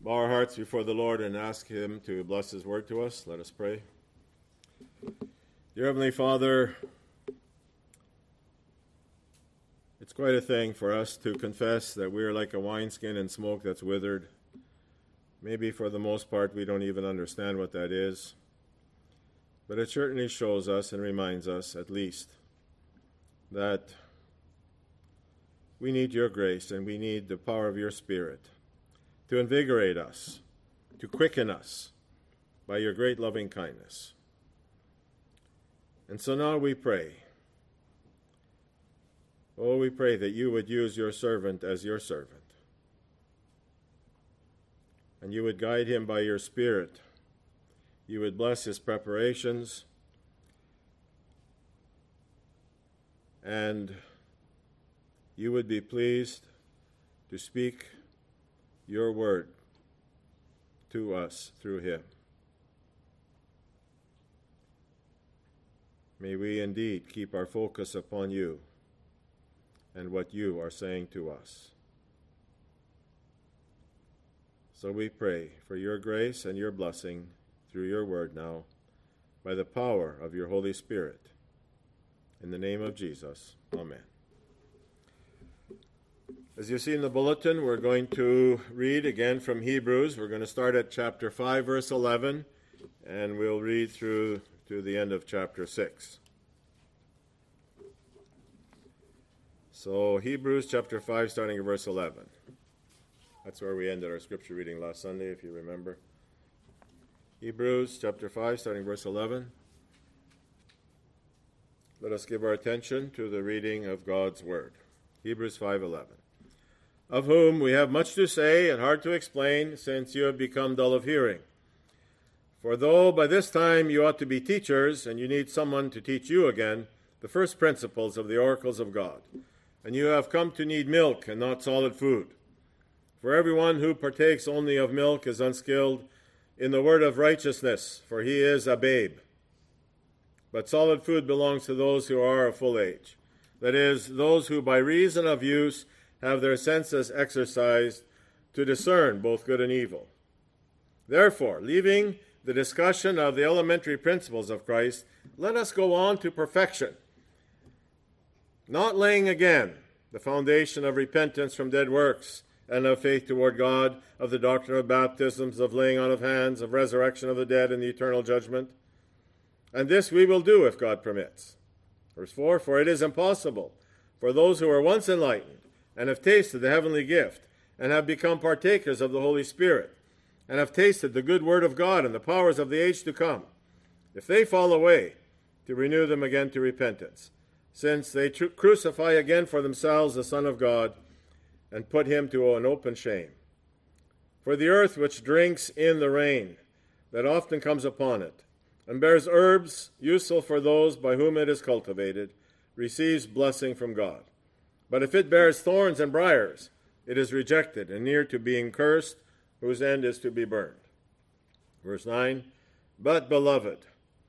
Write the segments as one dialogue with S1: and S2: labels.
S1: bow our hearts before the Lord and ask him to bless his word to us. Let us pray. Dear Heavenly Father, it's quite a thing for us to confess that we are like a wineskin in smoke that's withered. Maybe for the most part we don't even understand what that is. But it certainly shows us and reminds us, at least, that we need your grace and we need the power of your Spirit to invigorate us, to quicken us by your great loving kindness. And so now we pray. Oh, we pray that you would use your servant as your servant, and you would guide him by your Spirit. You would bless his preparations, and you would be pleased to speak your word to us through him. May we indeed keep our focus upon you and what you are saying to us. So we pray for your grace and your blessing through your word now, by the power of your Holy Spirit. In the name of Jesus, amen. As you see in the bulletin, we're going to read again from Hebrews. We're going to start at chapter 5, verse 11, and we'll read through to the end of chapter 6. So Hebrews chapter 5, starting at verse 11. That's where we ended our scripture reading last Sunday, if you remember. Hebrews chapter 5, starting verse 11. Let us give our attention to the reading of God's word. Hebrews 5:11. Of whom we have much to say and hard to explain, since you have become dull of hearing. For though by this time you ought to be teachers, and you need someone to teach you again the first principles of the oracles of God, and you have come to need milk and not solid food. For everyone who partakes only of milk is unskilled in the word of righteousness, for he is a babe. But solid food belongs to those who are of full age, that is, those who by reason of use have their senses exercised to discern both good and evil. Therefore, leaving the discussion of the elementary principles of Christ, let us go on to perfection, not laying again the foundation of repentance from dead works and of faith toward God, of the doctrine of baptisms, of laying on of hands, of resurrection of the dead and the eternal judgment. And this we will do if God permits. Verse 4, for it is impossible for those who are once enlightened and have tasted the heavenly gift and have become partakers of the Holy Spirit and have tasted the good word of God and the powers of the age to come, if they fall away, to renew them again to repentance, since they crucify again for themselves the Son of God and put him to an open shame. For the earth which drinks in the rain that often comes upon it, and bears herbs useful for those by whom it is cultivated, receives blessing from God. But if it bears thorns and briars, it is rejected and near to being cursed, whose end is to be burned. Verse 9, but beloved,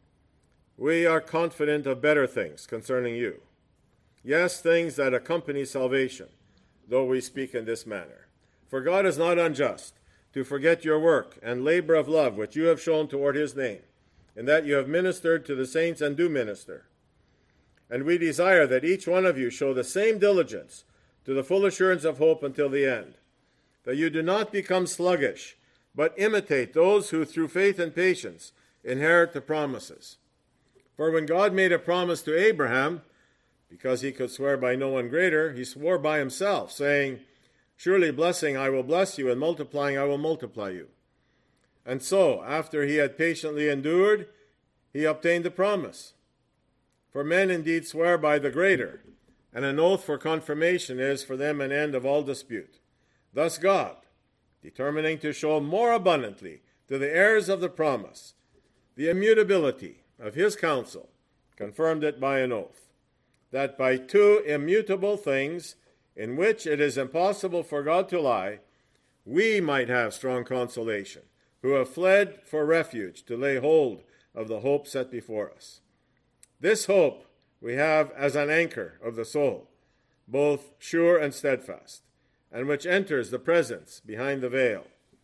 S1: we are confident of better things concerning you. Yes, things that accompany salvation, though we speak in this manner. For God is not unjust to forget your work and labor of love which you have shown toward his name, and that you have ministered to the saints and do minister. And we desire that each one of you show the same diligence to the full assurance of hope until the end, that you do not become sluggish, but imitate those who through faith and patience inherit the promises. For when God made a promise to Abraham, because he could swear by no one greater, he swore by himself, saying, surely blessing I will bless you, and multiplying I will multiply you. And so, after he had patiently endured, he obtained the promise. For men indeed swear by the greater, and an oath for confirmation is for them an end of all dispute. Thus God, determining to show more abundantly to the heirs of the promise the immutability of his counsel, confirmed it by an oath, that by two immutable things, in which it is impossible for God to lie, we might have strong consolation, who have fled for refuge to lay hold of the hope set before us. This hope we have as an anchor of the soul, both sure and steadfast, and which enters the presence behind the veil,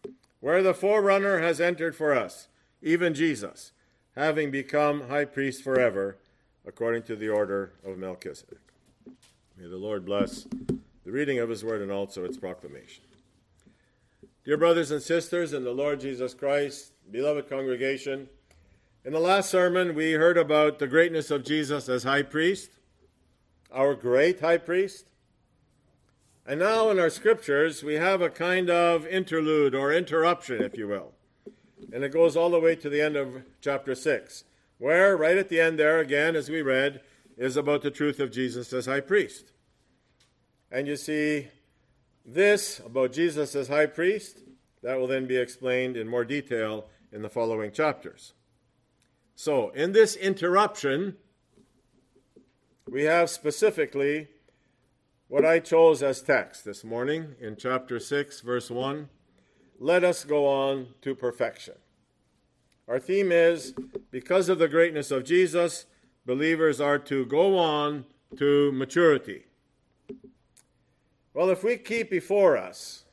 S1: where the forerunner has entered for us, even Jesus, having become high priest forever, according to the order of Melchizedek. May the Lord bless the reading of his word and also its proclamation. Dear brothers and sisters in the Lord Jesus Christ, beloved congregation, in the last sermon we heard about the greatness of Jesus as high priest, our great high priest. And now in our scriptures we have a kind of interlude or interruption, if you will. And it goes all the way to the end of chapter 6, where right at the end there again, as we read, is about the truth of Jesus as high priest. And you see this about Jesus as high priest, that will then be explained in more detail in the following chapters. So, in this interruption, we have specifically what I chose as text this morning in chapter 6, verse 1. Let us go on to perfection. Our theme is, because of the greatness of Jesus, believers are to go on to maturity. Well, if we keep before us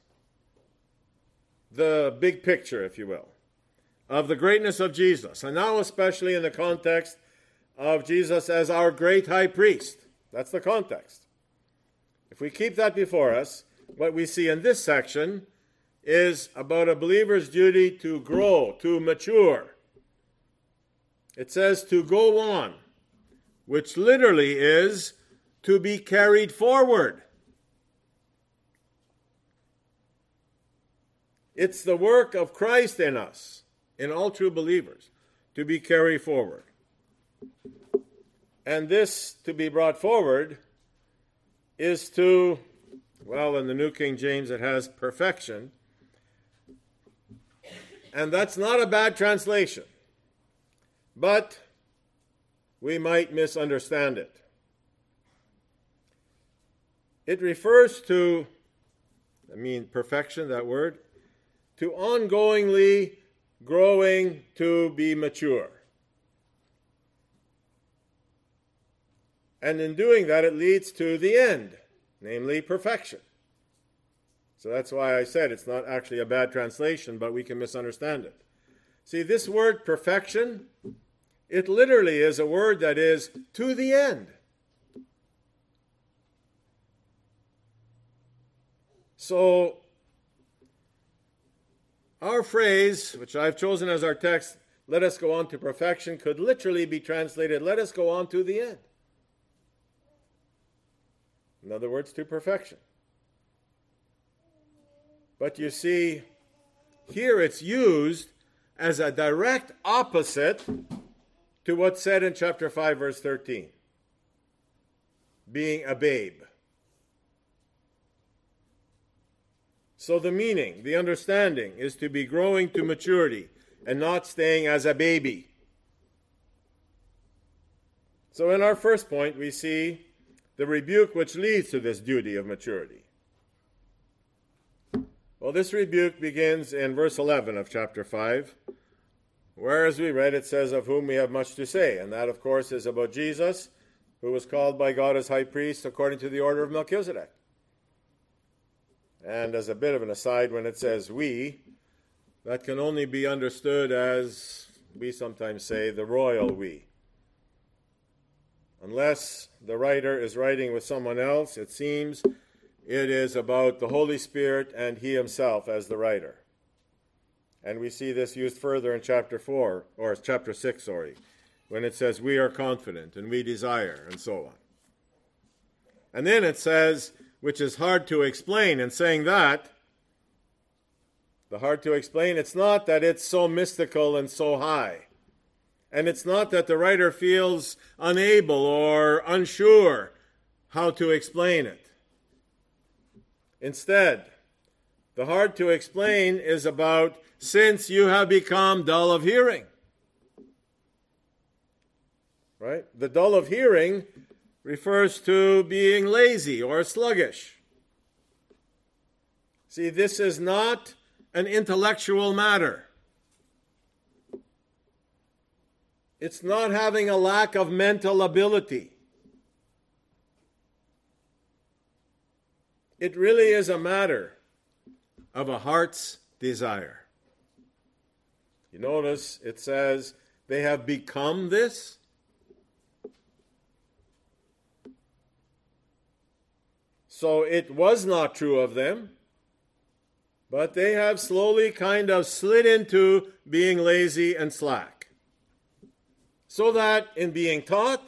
S1: the big picture, if you will, of the greatness of Jesus, and now especially in the context of Jesus as our great high priest, that's the context. If we keep that before us, what we see in this section is about a believer's duty to grow, to mature. It says to go on, which literally is to be carried forward. It's the work of Christ in us, in all true believers, to be carried forward. And this to be brought forward is to, well, in the New King James it has perfection. And that's not a bad translation, but we might misunderstand it. It refers to, perfection, that word, to ongoingly growing to be mature. And in doing that, it leads to the end, namely perfection. So that's why I said it's not actually a bad translation, but we can misunderstand it. See, this word perfection, it literally is a word that is to the end. So, our phrase, which I've chosen as our text, let us go on to perfection, could literally be translated, let us go on to the end. In other words, to perfection. But you see, here it's used as a direct opposite to what's said in chapter 5, verse 13. Being a babe. So the meaning, the understanding, is to be growing to maturity and not staying as a baby. So in our first point, we see the rebuke which leads to this duty of maturity. Well, this rebuke begins in verse 11 of chapter 5, where, as we read, it says, of whom we have much to say. And that, of course, is about Jesus, who was called by God as high priest according to the order of Melchizedek. And as a bit of an aside, when it says we, that can only be understood as, we sometimes say, the royal we. Unless the writer is writing with someone else, it seems it is about the Holy Spirit and he himself as the writer. And we see this used further in chapter 6, when it says we are confident and we desire, and so on. And then it says, which is hard to explain, and saying that, the hard to explain, it's not that it's so mystical and so high. And it's not that the writer feels unable or unsure how to explain it. Instead, the hard to explain is about since you have become dull of hearing. Right? The dull of hearing refers to being lazy or sluggish. See, this is not an intellectual matter. It's not having a lack of mental ability. It really is a matter of a heart's desire. You notice it says they have become this. So it was not true of them, but they have slowly kind of slid into being lazy and slack. So that in being taught,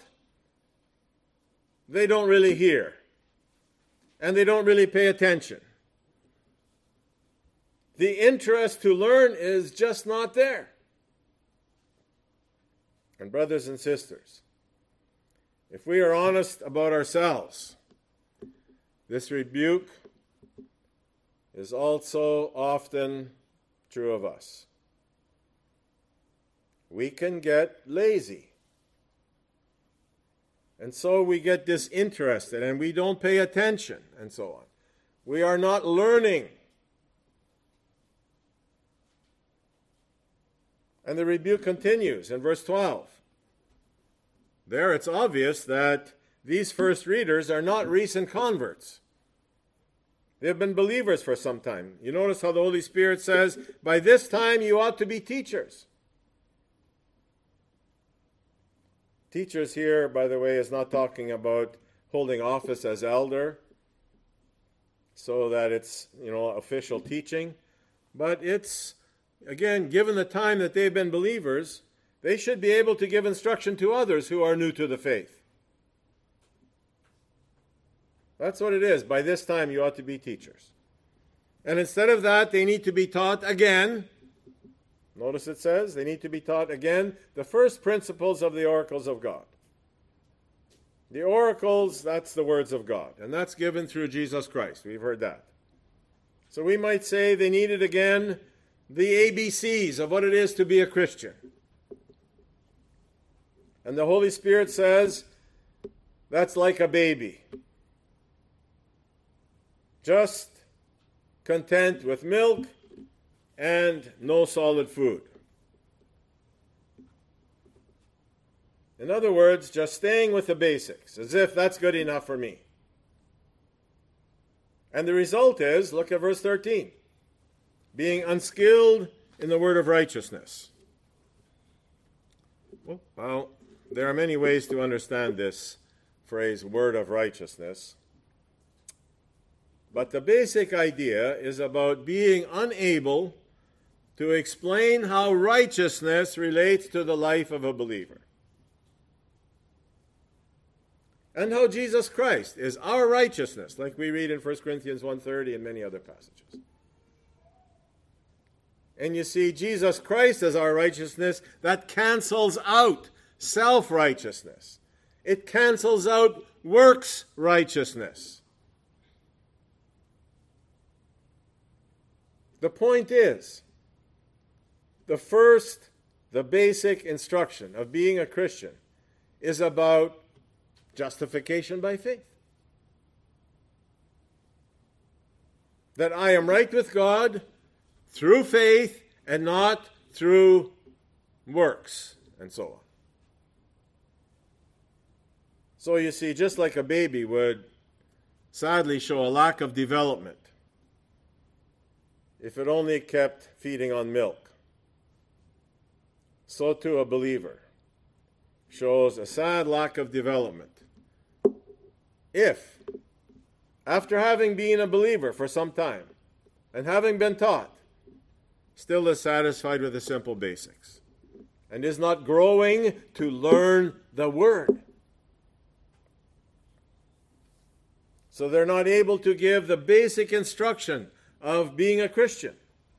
S1: they don't really hear. And they don't really pay attention. The interest to learn is just not there. And brothers and sisters, if we are honest about ourselves, this rebuke is also often true of us. We can get lazy. And so we get disinterested and we don't pay attention and so on. We are not learning. And the rebuke continues in verse 12. There it's obvious that these first readers are not recent converts. They have been believers for some time. You notice how the Holy Spirit says, by this time you ought to be teachers. Teachers here, by the way, is not talking about holding office as elder, so that it's, official teaching. But it's, again, given the time that they've been believers, they should be able to give instruction to others who are new to the faith. That's what it is. By this time, you ought to be teachers. And instead of that, they need to be taught again. Notice it says they need to be taught again the first principles of the oracles of God. The oracles, that's the words of God. And that's given through Jesus Christ. We've heard that. So we might say they needed again the ABCs of what it is to be a Christian. And the Holy Spirit says that's like a baby. Just content with milk and no solid food. In other words, just staying with the basics, as if that's good enough for me. And the result is, look at verse 13, being unskilled in the word of righteousness. Well, there are many ways to understand this phrase, word of righteousness. But the basic idea is about being unable to explain how righteousness relates to the life of a believer. And how Jesus Christ is our righteousness, like we read in 1 Corinthians 1:30 and many other passages. And you see, Jesus Christ as our righteousness, that cancels out self-righteousness. It cancels out works righteousness. The point is, the basic instruction of being a Christian is about justification by faith. That I am right with God through faith and not through works, and so on. So you see, just like a baby would sadly show a lack of development if it only kept feeding on milk, so too a believer shows a sad lack of development if, after having been a believer for some time and having been taught, still is satisfied with the simple basics and is not growing to learn the Word. So they're not able to give the basic instruction of being a Christian.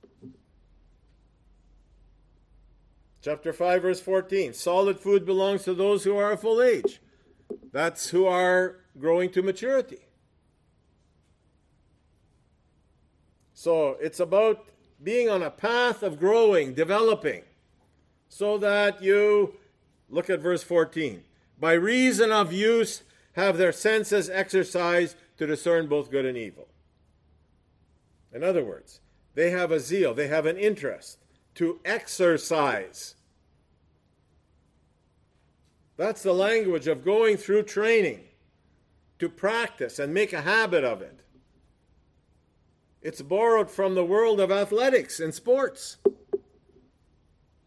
S1: Chapter 5, verse 14. Solid food belongs to those who are of full age. That's who are growing to maturity. So it's about being on a path of growing, developing, so that you, look at verse 14, by reason of use have their senses exercised to discern both good and evil. In other words, they have a zeal, they have an interest to exercise. That's the language of going through training, to practice and make a habit of it. It's borrowed from the world of athletics and sports.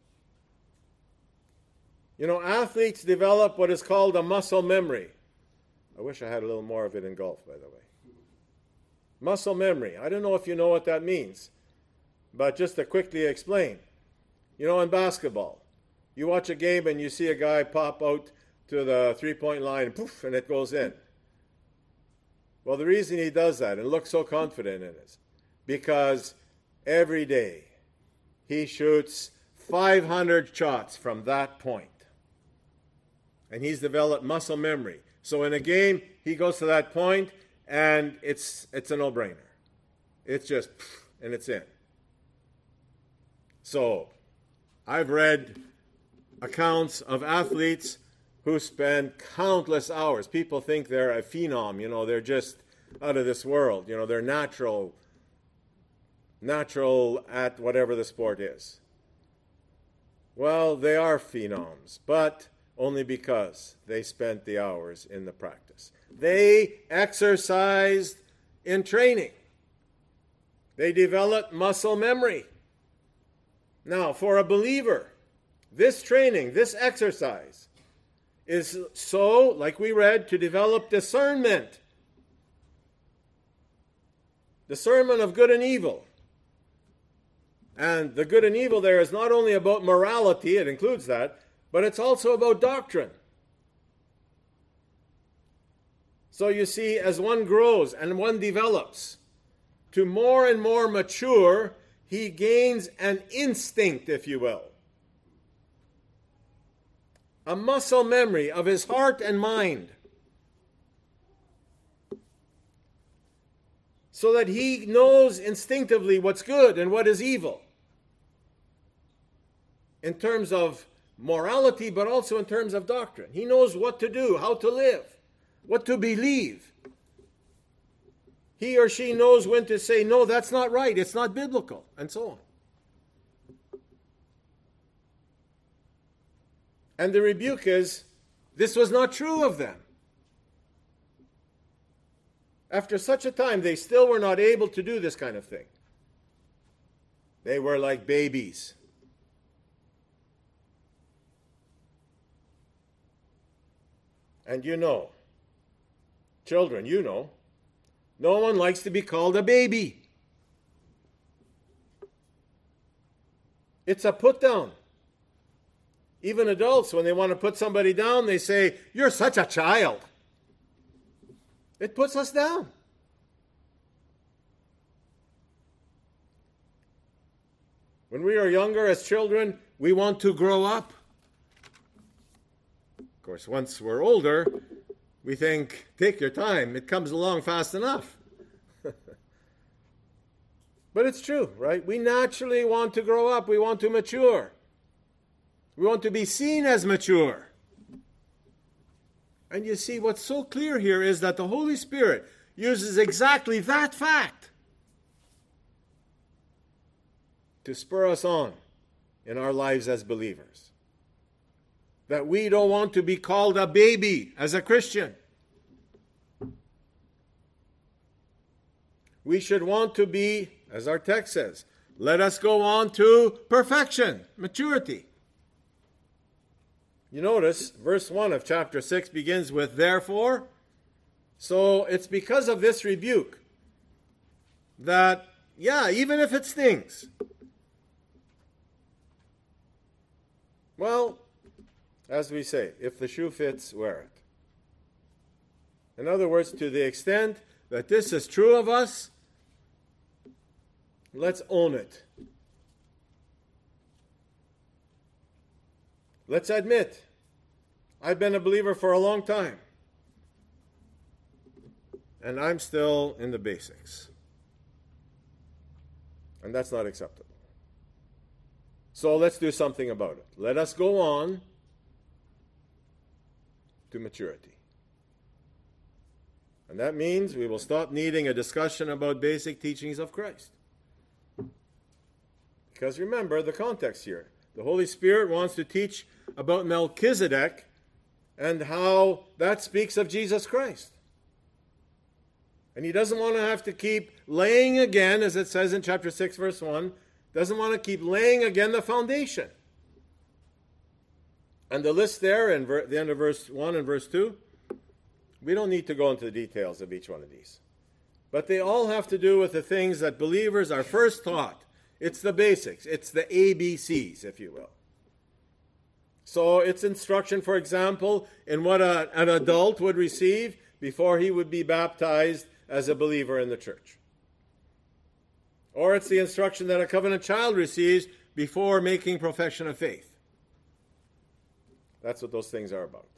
S1: You know, athletes develop what is called a muscle memory. I wish I had a little more of it in golf, by the way. Muscle memory. I don't know if you know what that means, but just to quickly explain. You know, in basketball, you watch a game and you see a guy pop out to the three-point line, and poof, and it goes in. Well, the reason he does that and looks so confident in it is because every day he shoots 500 shots from that point. And he's developed muscle memory. So in a game, he goes to that point, and it's a no-brainer. It's just, and it's in. So I've read accounts of athletes who spend countless hours. People think they're a phenom, you know, they're just out of this world. You know, they're natural at whatever the sport is. Well, they are phenoms, but only because they spent the hours in the practice. They exercised in training. They developed muscle memory. Now, for a believer, this training, this exercise, is so, like we read, to develop discernment. Discernment of good and evil. And the good and evil there is not only about morality, it includes that, but it's also about doctrine. So you see, as one grows and one develops to more and more mature, he gains an instinct, if you will. A muscle memory of his heart and mind. So that he knows instinctively what's good and what is evil. In terms of morality, but also in terms of doctrine. He knows what to do, how to live, what to believe. He or she knows when to say, no, that's not right, it's not biblical, and so on. And the rebuke is, this was not true of them. After such a time, they still were not able to do this kind of thing. They were like babies. And you know, children, you know, no one likes to be called a baby. It's a put down. Even adults, when they want to put somebody down, they say, you're such a child. It puts us down. When we are younger as children, we want to grow up. Of course, once we're older, we think, take your time. It comes along fast enough. But it's true, right? We naturally want to grow up. We want to mature. We want to be seen as mature. And you see, what's so clear here is that the Holy Spirit uses exactly that fact to spur us on in our lives as believers. That we don't want to be called a baby as a Christian. We should want to be, as our text says, let us go on to perfection, maturity. You notice, verse 1 of chapter 6 begins with, therefore. So it's because of this rebuke that, even if it stings, well, as we say, if the shoe fits, wear it. In other words, to the extent that this is true of us, let's own it. Let's admit, I've been a believer for a long time, and I'm still in the basics. And that's not acceptable. So let's do something about it. Let us go on to maturity. And that means we will stop needing a discussion about basic teachings of Christ. Because remember the context here. The Holy Spirit wants to teach about Melchizedek and how that speaks of Jesus Christ. And he doesn't want to have to keep laying again, as it says in chapter 6, verse 1, doesn't want to keep laying again the foundation. And the list there in the end of verse 1 and verse 2, we don't need to go into the details of each one of these. But they all have to do with the things that believers are first taught. It's the basics. It's the ABCs, if you will. So it's instruction, for example, in what an adult would receive before he would be baptized as a believer in the church. Or it's the instruction that a covenant child receives before making profession of faith. That's what those things are about.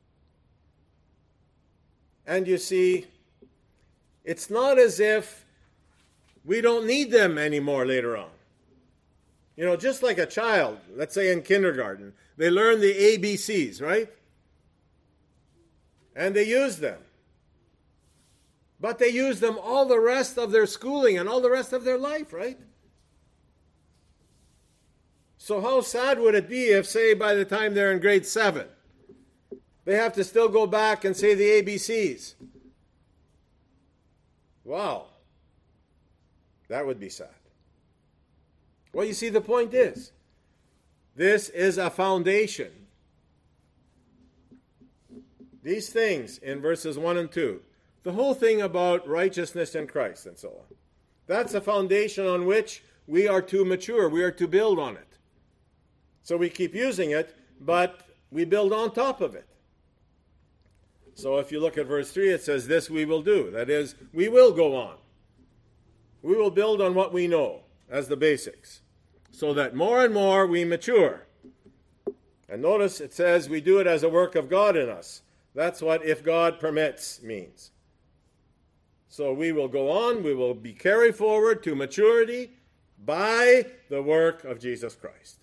S1: And you see, it's not as if we don't need them anymore later on. You know, just like a child, let's say in kindergarten, they learn the ABCs, right? And they use them. But they use them all the rest of their schooling and all the rest of their life, right? So how sad would it be if, say, by the time they're in grade 7, they have to still go back and say the ABCs? Wow. That would be sad. Well, you see, the point is, this is a foundation. These things in verses 1 and 2, the whole thing about righteousness in Christ and so on, that's a foundation on which we are to mature. We are to build on it. So we keep using it, but we build on top of it. So if you look at verse 3, it says, this we will do. That is, we will go on. We will build on what we know as the basics, so that more and more we mature. And notice it says we do it as a work of God in us. That's what "if God permits" means. So we will go on, we will be carried forward to maturity by the work of Jesus Christ.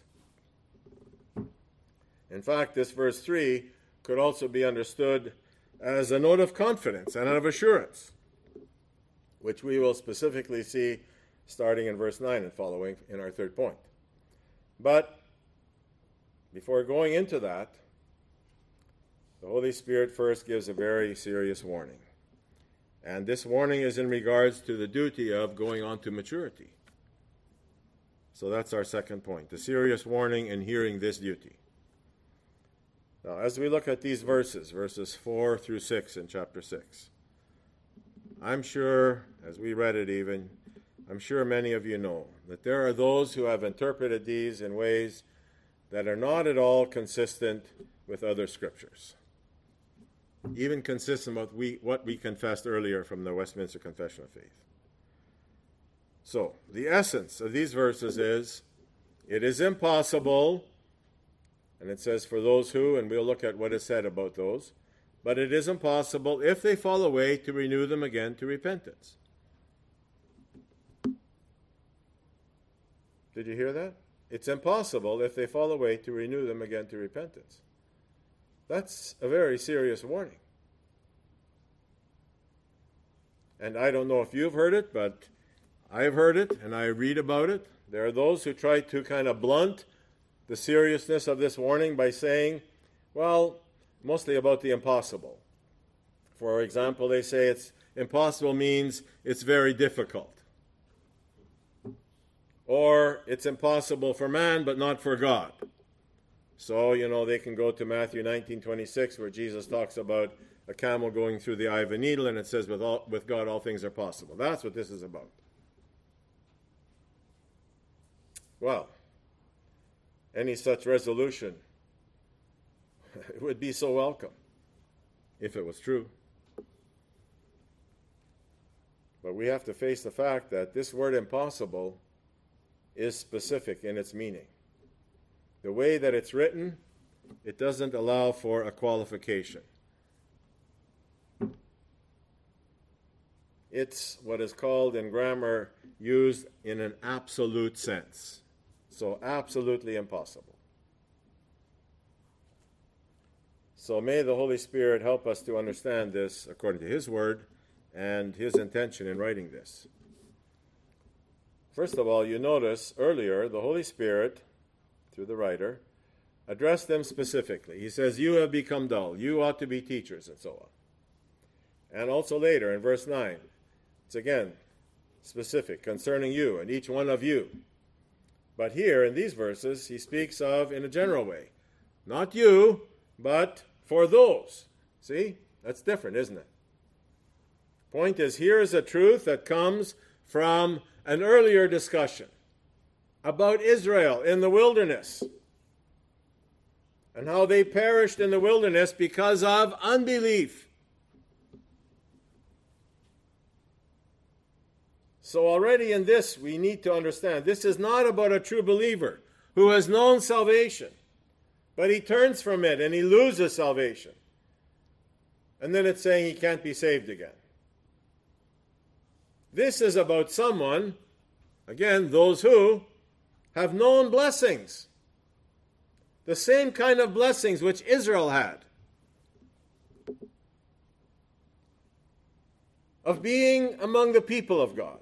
S1: In fact, this verse 3 could also be understood as a note of confidence and of assurance, which we will specifically see starting in verse 9 and following in our third point. But before going into that, the Holy Spirit first gives a very serious warning. And this warning is in regards to the duty of going on to maturity. So that's our second point, the serious warning in hearing this duty. Now, as we look at these verses, verses 4 through 6 in chapter 6, I'm sure, as we read it even, I'm sure many of you know that there are those who have interpreted these in ways that are not at all consistent with other scriptures, even consistent with what we confessed earlier from the Westminster Confession of Faith. So, the essence of these verses is, it is impossible, and it says for those who, and we'll look at what is said about those, but it is impossible, if they fall away, to renew them again to repentance. Did you hear that? It's impossible, if they fall away, to renew them again to repentance. That's a very serious warning. And I don't know if you've heard it, but I've heard it, and I read about it. There are those who try to kind of blunt the seriousness of this warning by saying, well, mostly about the impossible. For example, they say it's impossible means it's very difficult. Or it's impossible for man, but not for God. So, they can go to Matthew 19:26, where Jesus talks about a camel going through the eye of a needle, and it says, with God all things are possible. That's what this is about. Well, any such resolution, it would be so welcome if it was true. But we have to face the fact that this word impossible is specific in its meaning. The way that it's written, it doesn't allow for a qualification. It's what is called in grammar used in an absolute sense. So absolutely impossible. So may the Holy Spirit help us to understand this according to His Word and His intention in writing this. First of all, you notice earlier the Holy Spirit, through the writer, addressed them specifically. He says, you have become dull. You ought to be teachers, and so on. And also later in verse 9, it's again specific concerning you and each one of you. But here in these verses, he speaks of, in a general way, Not you, but for those. See? That's different, isn't it? Point is, here is a truth that comes from an earlier discussion about Israel in the wilderness and how they perished in the wilderness because of unbelief. So already in this, we need to understand, this is not about a true believer who has known salvation, but he turns from it and he loses salvation. And then it's saying he can't be saved again. This is about someone, again, those who have known blessings. The same kind of blessings which Israel had. Of being among the people of God.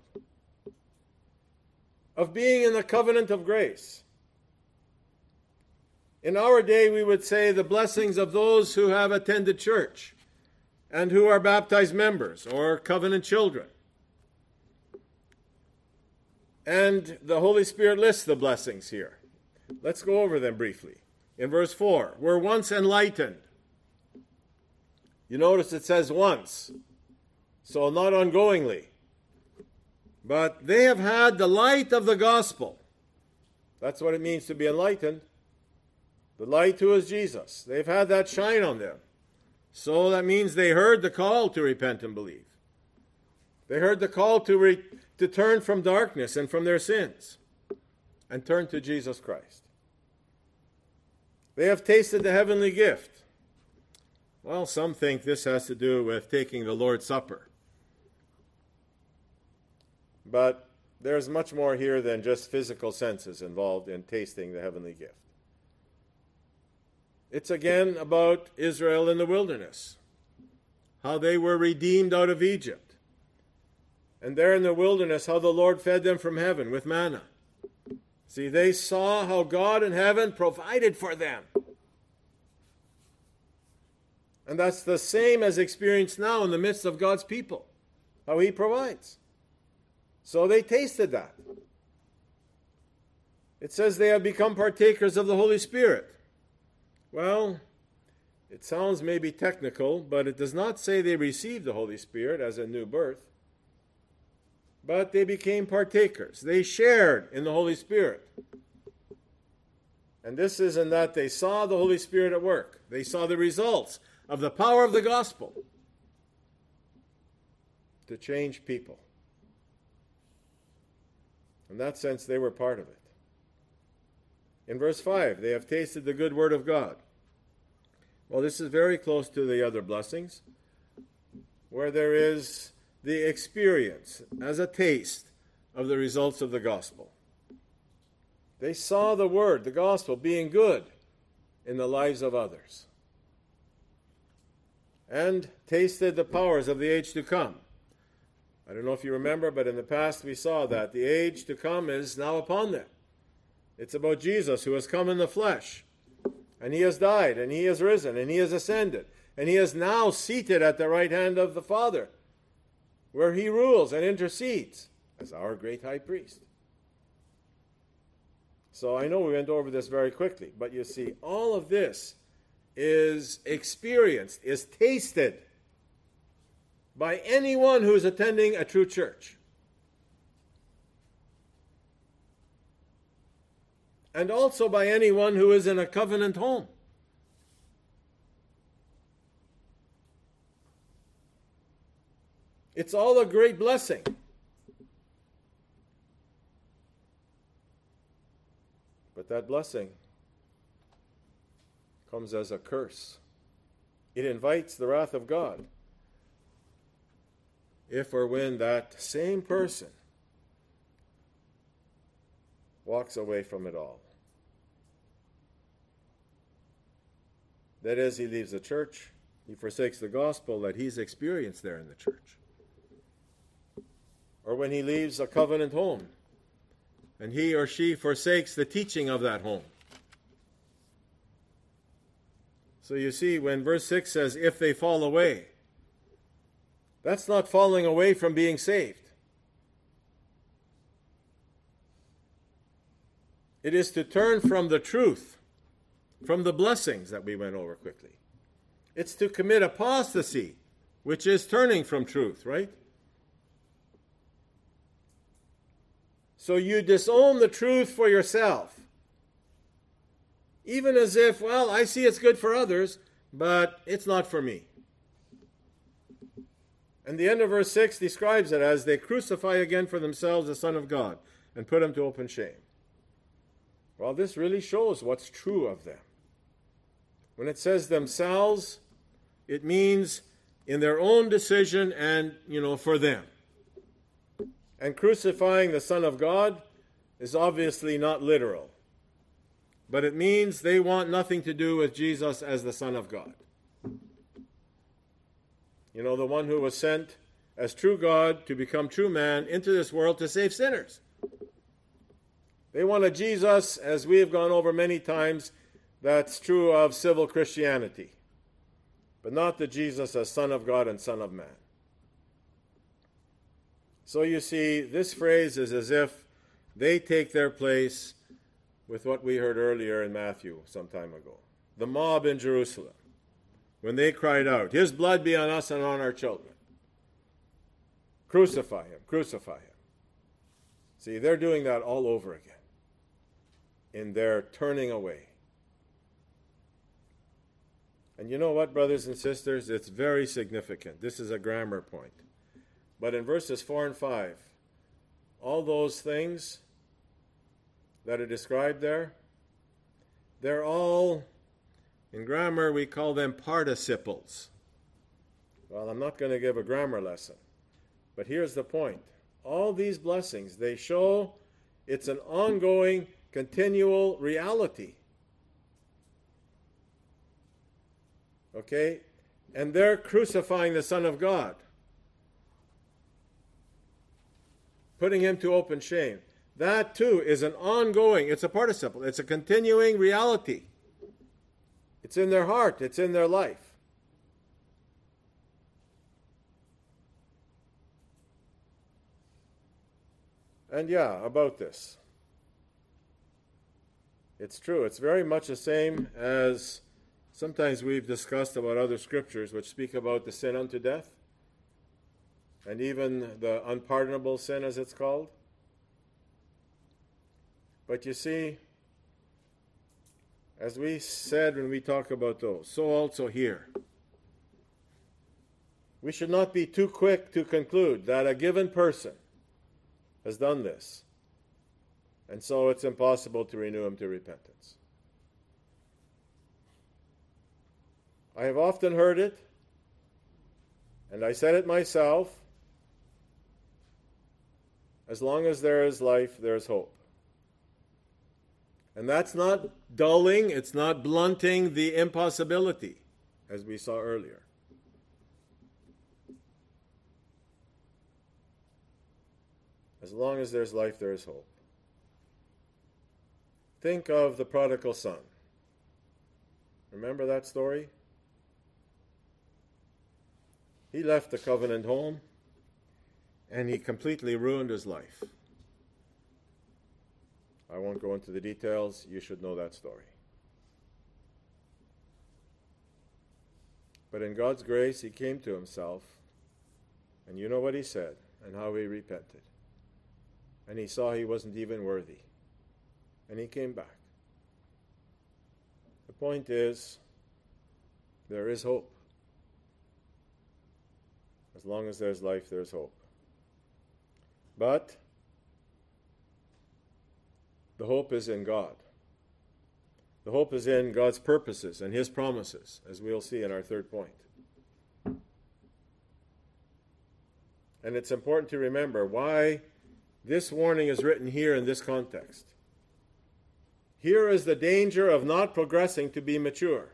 S1: Of being in the covenant of grace. In our day, we would say the blessings of those who have attended church and who are baptized members or covenant children. And the Holy Spirit lists the blessings here. Let's go over them briefly. In verse 4, were once enlightened. You notice it says once, so not ongoingly. But they have had the light of the gospel. That's what it means to be enlightened. The light who is Jesus. They've had that shine on them. So that means they heard the call to repent and believe. They heard the call to turn from darkness and from their sins and turn to Jesus Christ. They have tasted the heavenly gift. Well, some think this has to do with taking the Lord's Supper. But there's much more here than just physical senses involved in tasting the heavenly gift. It's again about Israel in the wilderness, how they were redeemed out of Egypt. And there in the wilderness, how the Lord fed them from heaven with manna. See, they saw how God in heaven provided for them. And that's the same as experienced now in the midst of God's people, how He provides. So they tasted that. It says they have become partakers of the Holy Spirit. Well, it sounds maybe technical, but it does not say they received the Holy Spirit as a new birth. But they became partakers. They shared in the Holy Spirit. And this is in that they saw the Holy Spirit at work. They saw the results of the power of the gospel to change people. In that sense, they were part of it. In verse 5, they have tasted the good word of God. Well, this is very close to the other blessings, where there is the experience as a taste of the results of the gospel. They saw the word, the gospel, being good in the lives of others, and tasted the powers of the age to come. I don't know if you remember, but in the past we saw that the age to come is now upon them. It's about Jesus who has come in the flesh, and He has died, and He has risen, and He has ascended, and He is now seated at the right hand of the Father, where He rules and intercedes as our great high priest. So I know we went over this very quickly, but you see, all of this is experienced, is tasted by anyone who is attending a true church. And also by anyone who is in a covenant home. It's all a great blessing. But that blessing comes as a curse. It invites the wrath of God if or when that same person walks away from it all. That is, he leaves the church, he forsakes the gospel that he's experienced there in the church. Or when he leaves a covenant home, and he or she forsakes the teaching of that home. So you see, when verse 6 says, if they fall away, that's not falling away from being saved. It is to turn from the truth from the blessings that we went over quickly. It's to commit apostasy, which is turning from truth, right? So you disown the truth for yourself. Even as if, well, I see it's good for others, but it's not for me. And the end of verse 6 describes it as they crucify again for themselves the Son of God and put him to open shame. Well, this really shows what's true of them. When it says themselves, it means in their own decision and, for them. And crucifying the Son of God is obviously not literal. But it means they want nothing to do with Jesus as the Son of God. The one who was sent as true God to become true man into this world to save sinners. They want a Jesus, as we have gone over many times, that's true of civil Christianity, but not the Jesus as Son of God and Son of Man. So you see, this phrase is as if they take their place with what we heard earlier in Matthew some time ago. The mob in Jerusalem, when they cried out, "His blood be on us and on our children. Crucify him, crucify him." See, they're doing that all over again in their turning away. And you know what, brothers and sisters? It's very significant. This is a grammar point. But in verses 4 and 5, all those things that are described there, they're all, in grammar we call them participles. Well, I'm not going to give a grammar lesson, but here's the point. All these blessings, they show it's an ongoing, continual reality. Okay? And they're crucifying the Son of God, putting him to open shame. That too is an ongoing, it's a participle, it's a continuing reality. It's in their heart, it's in their life. And about this. It's true, it's very much the same as sometimes we've discussed about other scriptures which speak about the sin unto death, and even the unpardonable sin, as it's called. But you see, as we said when we talk about those, so also here. We should not be too quick to conclude that a given person has done this, and so it's impossible to renew him to repentance. I have often heard it, and I said it myself, as long as there is life, there is hope. And that's not dulling, it's not blunting the impossibility, as we saw earlier. As long as there's life, there is hope. Think of the prodigal son. Remember that story? He left the covenant home, and he completely ruined his life. I won't go into the details. You should know that story. But in God's grace, he came to himself, and you know what he said and how he repented. And he saw he wasn't even worthy, and he came back. The point is, there is hope. As long as there's life, there's hope. But the hope is in God. The hope is in God's purposes and his promises, as we'll see in our third point. And it's important to remember why this warning is written here in this context. Here is the danger of not progressing to be mature.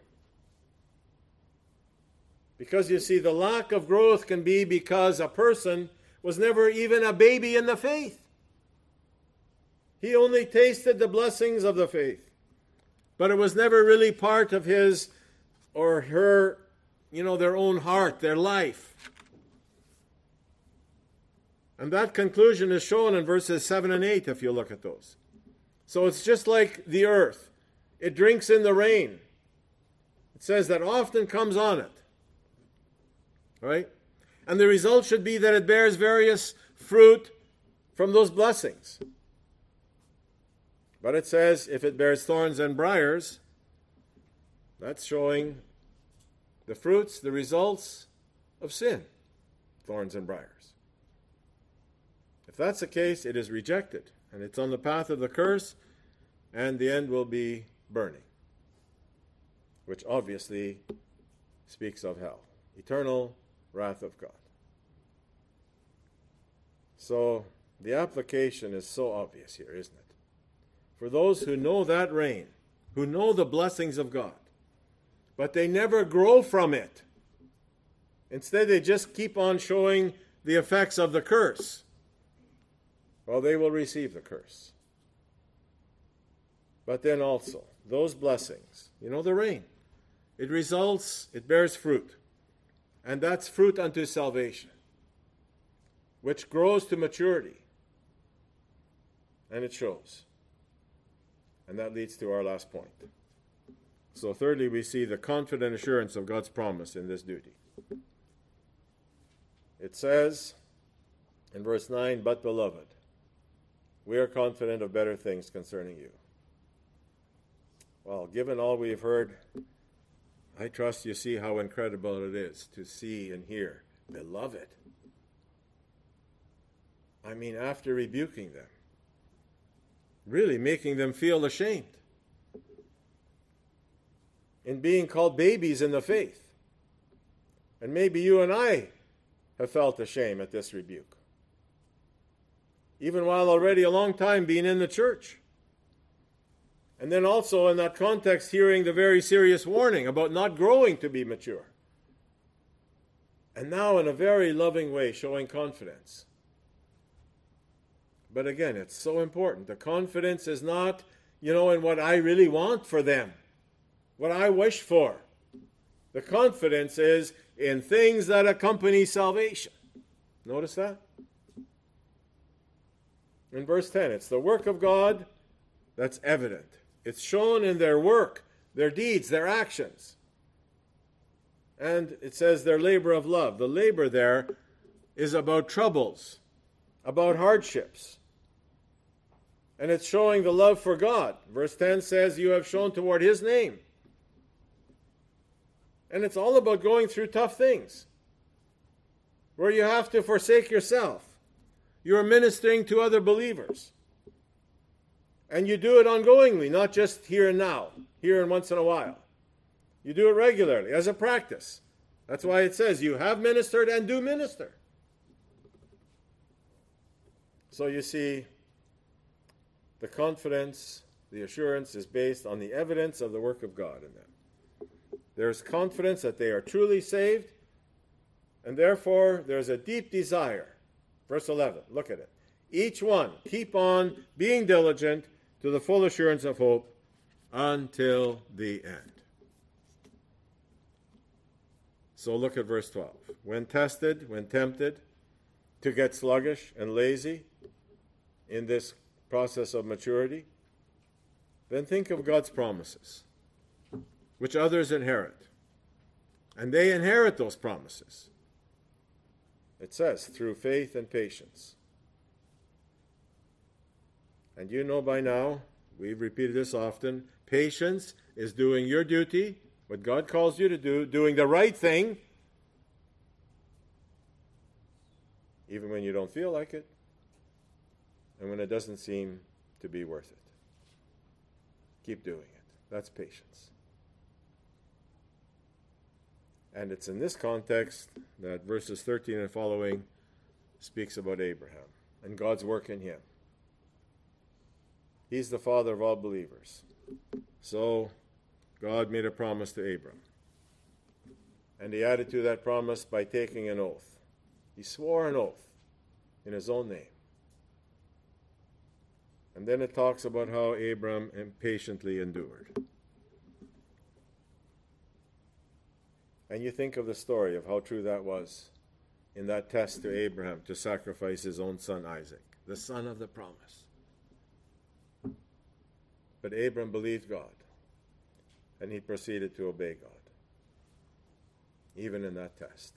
S1: Because you see, the lack of growth can be because a person was never even a baby in the faith. He only tasted the blessings of the faith. But it was never really part of his or her, their own heart, their life. And that conclusion is shown in verses 7 and 8 if you look at those. So it's just like the earth. it drinks in the rain. It says that often comes on it. Right? And the result should be that it bears various fruit from those blessings. But it says if it bears thorns and briars, that's showing the fruits, the results of sin. Thorns and briars. If that's the case, it is rejected, and it's on the path of the curse, and the end will be burning, which obviously speaks of hell, eternal wrath of God. So the application is so obvious here, isn't it? For those who know that rain, who know the blessings of God, but they never grow from it. Instead, they just keep on showing the effects of the curse. Well, they will receive the curse. But then also, those blessings, the rain, it bears fruit. And that's fruit unto salvation, which grows to maturity. And it shows. And that leads to our last point. So thirdly, we see the confident assurance of God's promise in this duty. It says in verse 9, "But beloved, we are confident of better things concerning you." Well, given all we've heard, I trust you see how incredible it is to see and hear, "Beloved." I mean, after rebuking them, really making them feel ashamed, in being called babies in the faith. And maybe you and I have felt ashamed at this rebuke, even while already a long time being in the church. And then also in that context, hearing the very serious warning about not growing to be mature. And now in a very loving way, showing confidence. But again, it's so important. The confidence is not, in what I really want for them, what I wish for. The confidence is in things that accompany salvation. Notice that? In verse 10, it's the work of God that's evident. It's shown in their work, their deeds, their actions. And it says their labor of love. The labor there is about troubles, about hardships. And it's showing the love for God. Verse 10 says, "You have shown toward His name." And it's all about going through tough things, where you have to forsake yourself. You're ministering to other believers. And you do it ongoingly, not just here and now, here and once in a while. You do it regularly, as a practice. That's why it says, "You have ministered and do minister." So you see, the confidence, the assurance is based on the evidence of the work of God in them. There's confidence that they are truly saved, and therefore there's a deep desire. Verse 11, look at it. "Each one keep on being diligent to the full assurance of hope until the end." So look at verse 12. "When tested, when tempted to get sluggish and lazy in this process of maturity, then think of God's promises, which others inherit. And they inherit those promises. It says, through faith and patience. And you know by now, we've repeated this often, patience is doing your duty, what God calls you to do, doing the right thing, even when you don't feel like it, and when it doesn't seem to be worth it. Keep doing it. That's patience. And it's in this context that verses 13 and following speaks about Abraham and God's work in him. He's the father of all believers. So God made a promise to Abram. And he added to that promise by taking an oath. He swore an oath in his own name. And then it talks about how Abram patiently endured. And you think of the story of how true that was in that test to Abraham to sacrifice his own son Isaac, the son of the promise. But Abram believed God, And he proceeded to obey God, even in that test.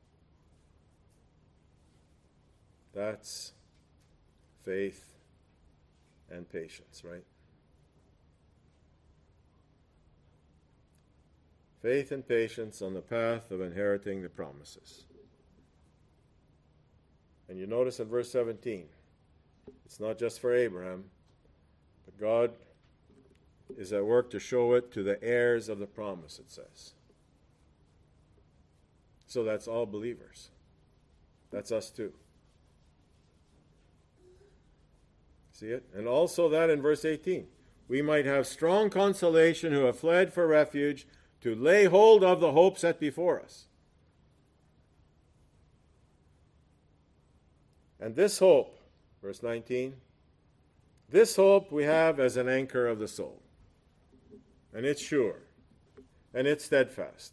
S1: That's faith and patience, right? Faith and patience on the path of inheriting the promises. And you notice in verse 17, it's not just for Abraham, but God is at work to show it to the heirs of the promise, it says. So that's all believers. That's us too. See it? And also that in verse 18, we might have strong consolation who have fled for refuge to lay hold of the hope set before us. And this hope, verse 19, this hope we have as an anchor of the soul. And it's sure. And it's steadfast.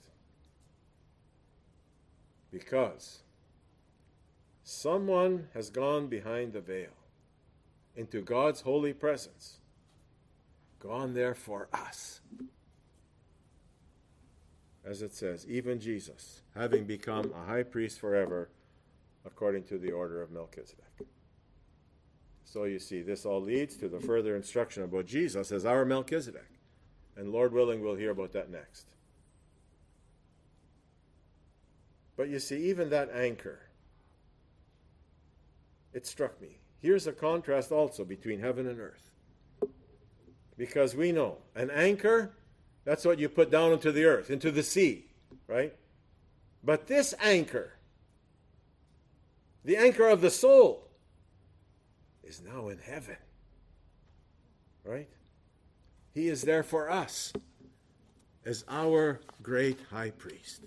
S1: Because someone has gone behind the veil into God's holy presence, gone there for us. As it says, even Jesus, having become a high priest forever, according to the order of Melchizedek. So you see, this all leads to the further instruction about Jesus as our Melchizedek. And Lord willing, we'll hear about that next. But you see, even that anchor, it struck me. Here's a contrast also between heaven and earth. Because we know an anchor, that's what you put down into the earth, into the sea, right? But this anchor, the anchor of the soul, is now in heaven, right? He is there for us as our great high priest.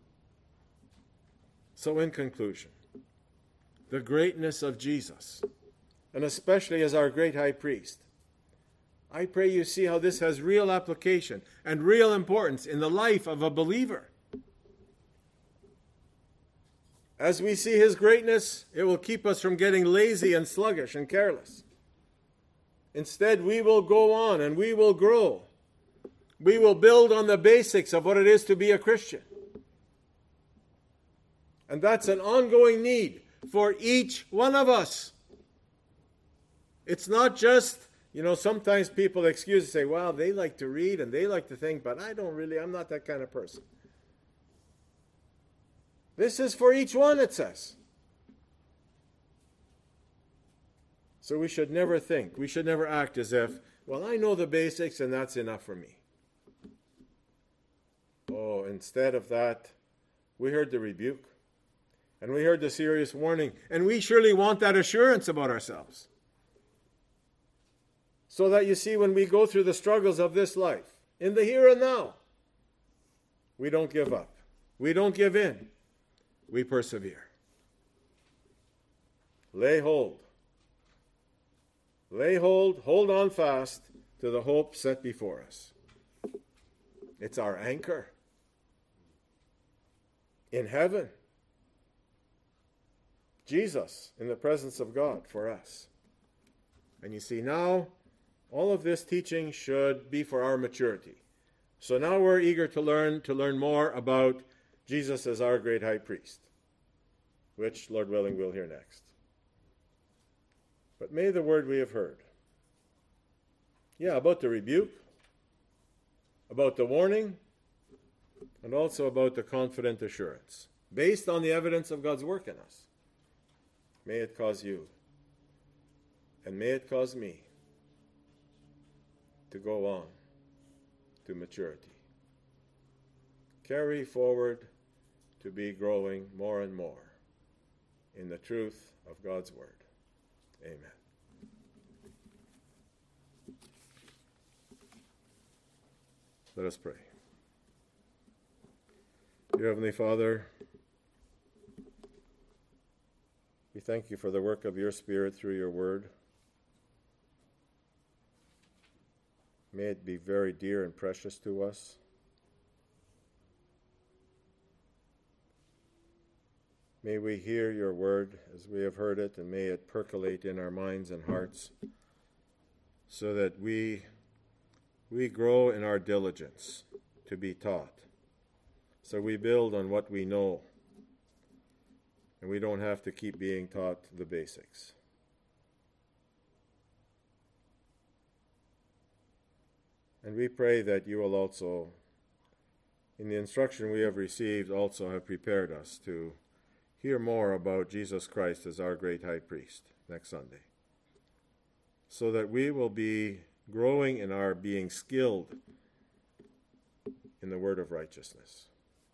S1: So in conclusion, the greatness of Jesus, and especially as our great high priest, I pray you see how this has real application and real importance in the life of a believer. As we see his greatness, it will keep us from getting lazy and sluggish and careless. Instead, we will go on and we will grow. We will build on the basics of what it is to be a Christian. And that's an ongoing need for each one of us. It's not just, sometimes people excuse and say, well, they like to read and they like to think, but I'm not that kind of person. This is for each one, it says. So we should never think, we should never act as if, well, I know the basics and that's enough for me. Oh, instead of that, we heard the rebuke. And we heard the serious warning. And we surely want that assurance about ourselves. So that you see, when we go through the struggles of this life, in the here and now, we don't give up. We don't give in. We persevere. Lay hold. Lay hold, hold on fast to the hope set before us. It's our anchor in heaven. Jesus in the presence of God for us. And you see, now all of this teaching should be for our maturity. So now we're eager to learn more about Jesus as our great high priest, which, Lord willing, we'll hear next. But may the word we have heard, about the rebuke, about the warning, and also about the confident assurance, based on the evidence of God's work in us, may it cause you, and may it cause me, to go on to maturity. Carry forward to be growing more and more in the truth of God's word. Amen. Let us pray. Dear Heavenly Father, we thank you for the work of your Spirit through your word. May it be very dear and precious to us. May we hear your word as we have heard it, and may it percolate in our minds and hearts so that we we grow in our diligence to be taught. So we build on what we know, and we don't have to keep being taught the basics. And we pray that you will also, in the instruction we have received, also have prepared us to hear more about Jesus Christ as our great high priest next Sunday, so that we will be growing in our being skilled in the word of righteousness.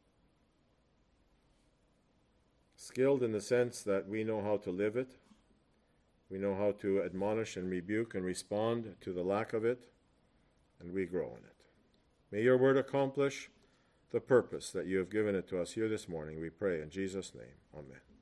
S1: Skilled in the sense that we know how to live it, we know how to admonish and rebuke and respond to the lack of it, and we grow in it. May your word accomplish the purpose that you have given it to us here this morning, we pray in Jesus' name. Amen.